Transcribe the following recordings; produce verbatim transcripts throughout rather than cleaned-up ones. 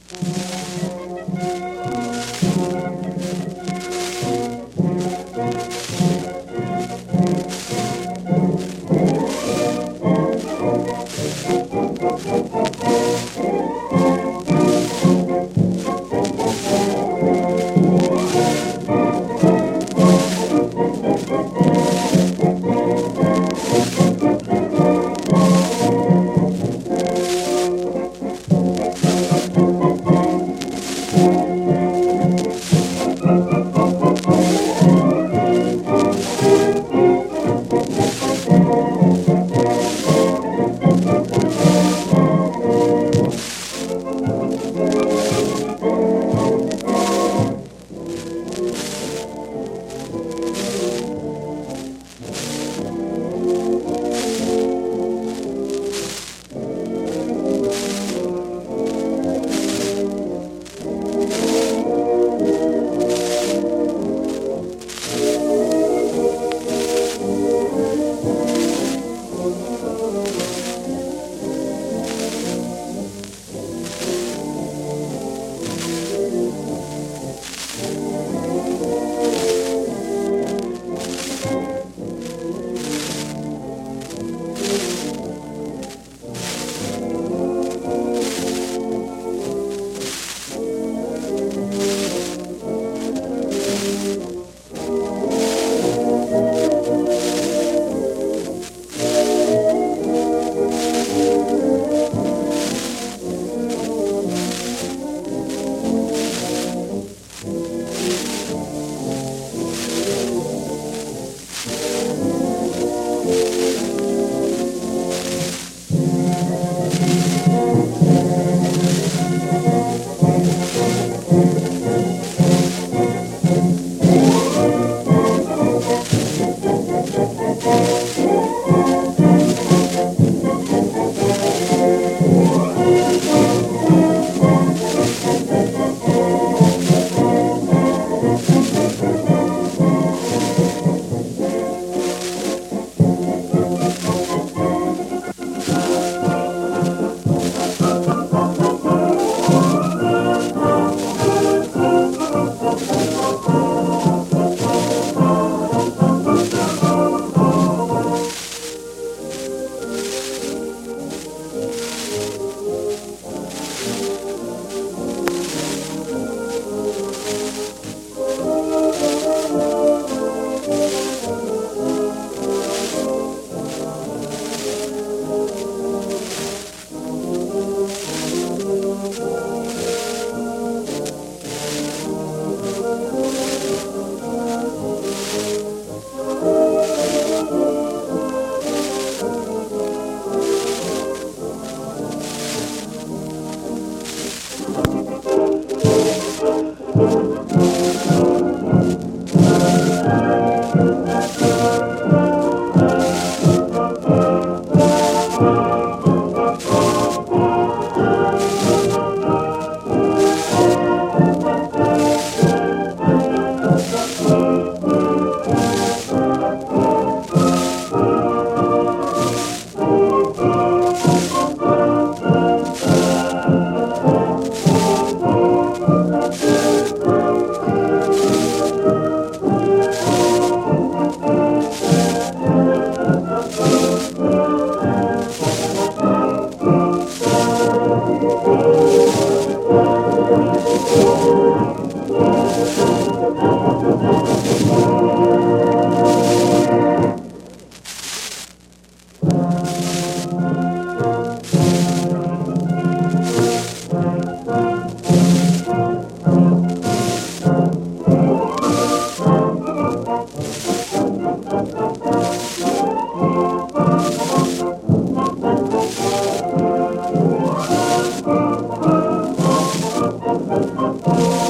Thank you.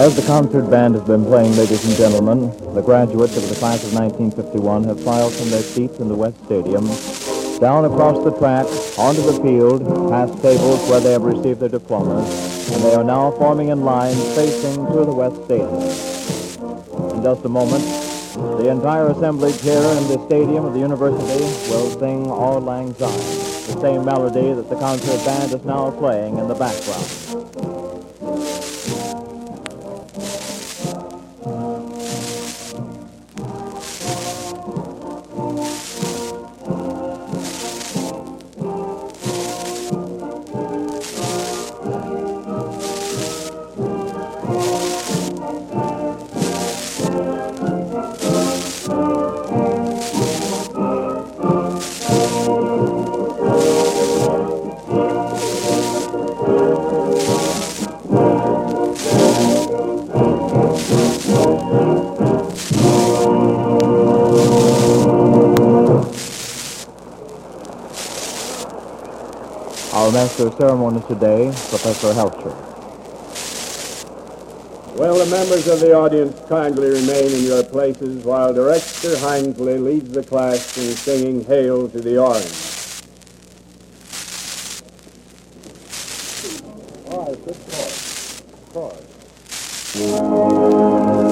As the concert band has been playing, ladies and gentlemen, the graduates of the class of nineteen fifty-one have filed from their seats in the West Stadium, down across the track, onto the field, past tables where they have received their diplomas, and they are now forming in line facing to the West Stadium. In just a moment, the entire assemblage here in the stadium of the university will sing Auld Lang Syne, the same melody that the concert band is now playing in the background. Our master of ceremonies today, Professor Helcher. Will the members of the audience kindly remain in your places while Director Hinesley leads the class in singing Hail to the Orange. All right, good chorus. Chorus.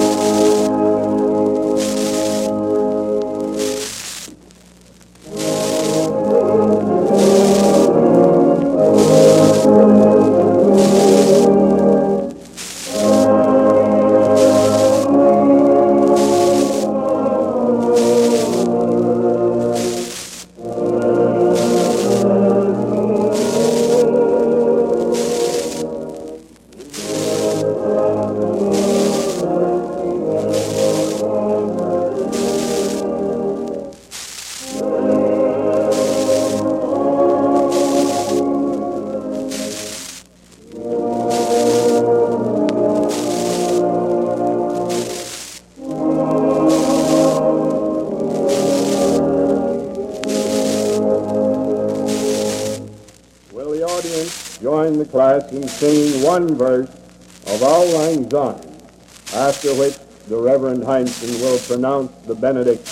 Join the class in singing one verse of Auld Lang Syne, after which the Reverend Heinsohn will pronounce the benediction.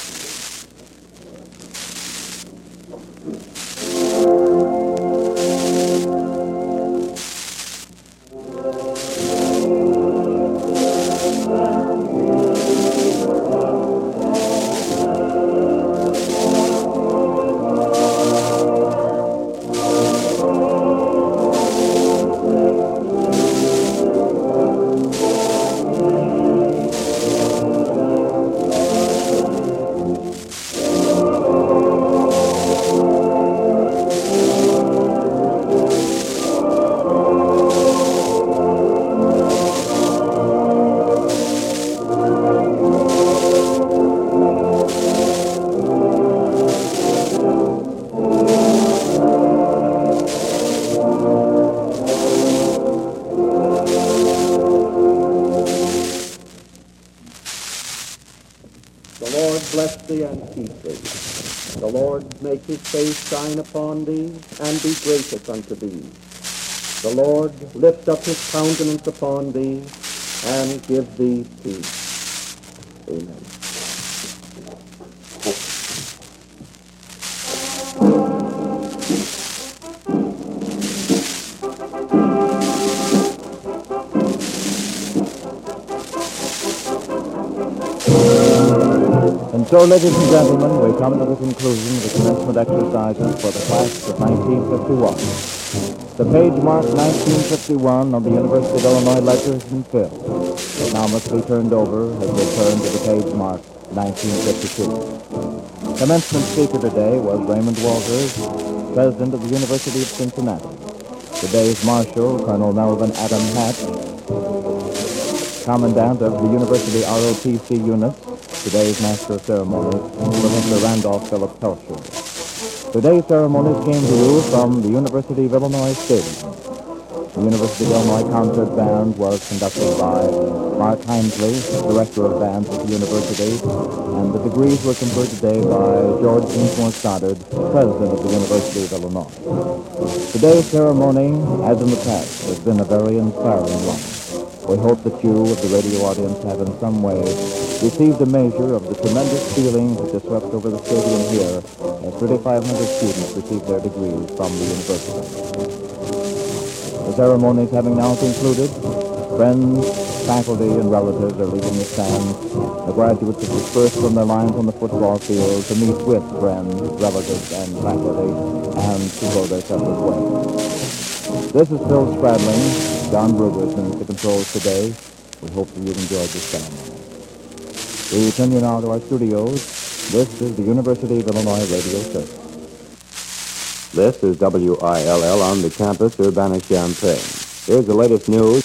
The Lord bless thee and keep thee. The Lord make his face shine upon thee and be gracious unto thee. The Lord lift up his countenance upon thee and give thee peace. Amen. And so, ladies and gentlemen, we come to the conclusion of the commencement exercises for the class of nineteen fifty-one. The page marked nineteen fifty-one on the University of Illinois ledger has been filled. It now must be turned over as we turn to the page marked nineteen fifty-two. Commencement speaker today was Raymond Walters, president of the University of Cincinnati. Today's marshal, Colonel Melvin Adam Hatch, commandant of the University R O T C unit. Today's master of ceremonies, Professor Randolph Philip Helcher. Today's ceremonies came to you from the University of Illinois Stadium. The University of Illinois concert band was conducted by Mark Hinesley, director of bands at the university, and the degrees were conferred today by George Dinsmore Stoddard, president of the University of Illinois. Today's ceremony, as in the past, has been a very inspiring one. We hope that you, of the radio audience, have in some way received a measure of the tremendous feeling which has swept over the stadium here as thirty-five hundred students receive their degrees from the university. The ceremonies having now concluded, friends, faculty, and relatives are leaving the stands. The graduates have dispersed from their lines on the football field to meet with friends, relatives, and faculty, and to go their separate ways. This is Phil Spradling. John Brugger's in the controls today. We hope that you've enjoyed this ceremony. We return you now to our studios. This is the University of Illinois Radio Service. This is W I L L on the campus Urbana-Champaign. Here's the latest news.